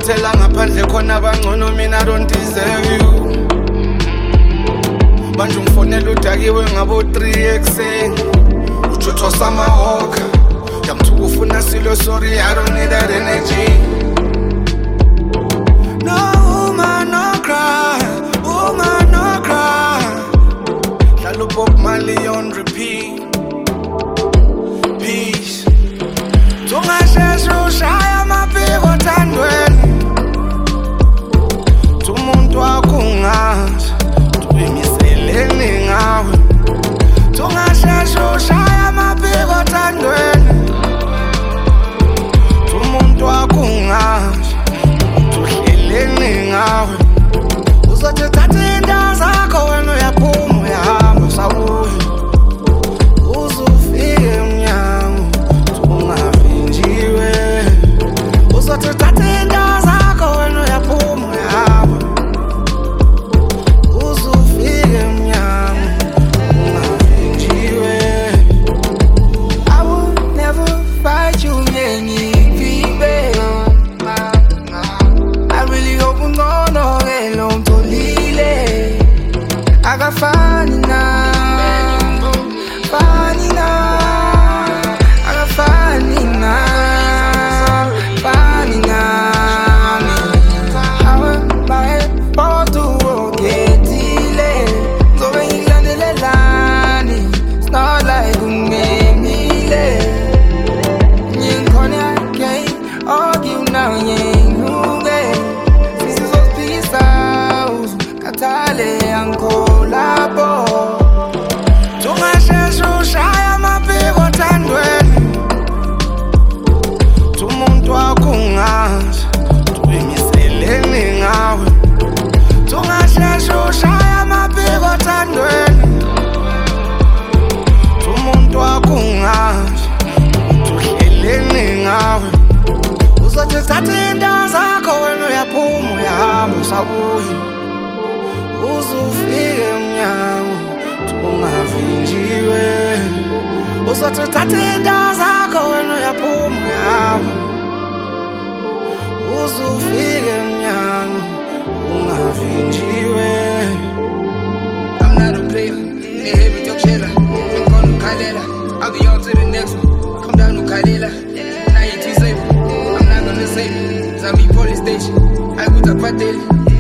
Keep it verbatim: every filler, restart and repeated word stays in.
Ungathatela ngaphandle khona bangcono mina I don't deserve you. Manje ungifonela udakiwe ngabo three ekseni. Uthotho samahawker. Yamthuka ufuna silo sorry I don't need that energy. No woman no cry, woman no cry. Lalo Bob Marley on repeat. Peace. Tungasheshe ushaya amapiko othandweni. Tumuntu wakungazi tuyimiseleni ngawe. Tungasheshe ushaya amapiko othandweni. Tumuntu wakungazi tuhleleni ngawe. Uzothi thatha indawo zakho wena uyaphuma uyahamba sabuya. Uzufike emnyango ungavinjiwe. Uzothi thatha indawo zakho wena uyaphuma uyahamba. Uzufike emnyango ungavinjiwe. I will never fight you nyengiphile. I really hope ungono ngelo mtholile. Akafani na fani na akafani na fani na hawe bae potu oketile zobe nglandelelani. It's not like umemile nyinkone I can't argue now nyenguge. This is all peace out katale ankolabo. Tungasheshe ushaya amapiko othandweni. Tumuntu wakungazi tuyimiseleni ngawe. Tungasheshe ushaya amapiko othandweni. Tumuntu wakungazi tuhleleni ngawe. Uzothi thatha indawo zakho wena uyaphuma uyahamba sabuya. Uzufike emnyango ungavinjiwe. Uzothi thatha indawo zakho wena uyaphuma uyahamba. Uzufike emnyango ungavinjiwe. I'm not a player, in the heavy talk sheller. I'm gonna Kalela, I'll be on to the next one. Come down to Kalela, now you're too safe. I'm not gonna save you, Zambi police station. I go to Pateli.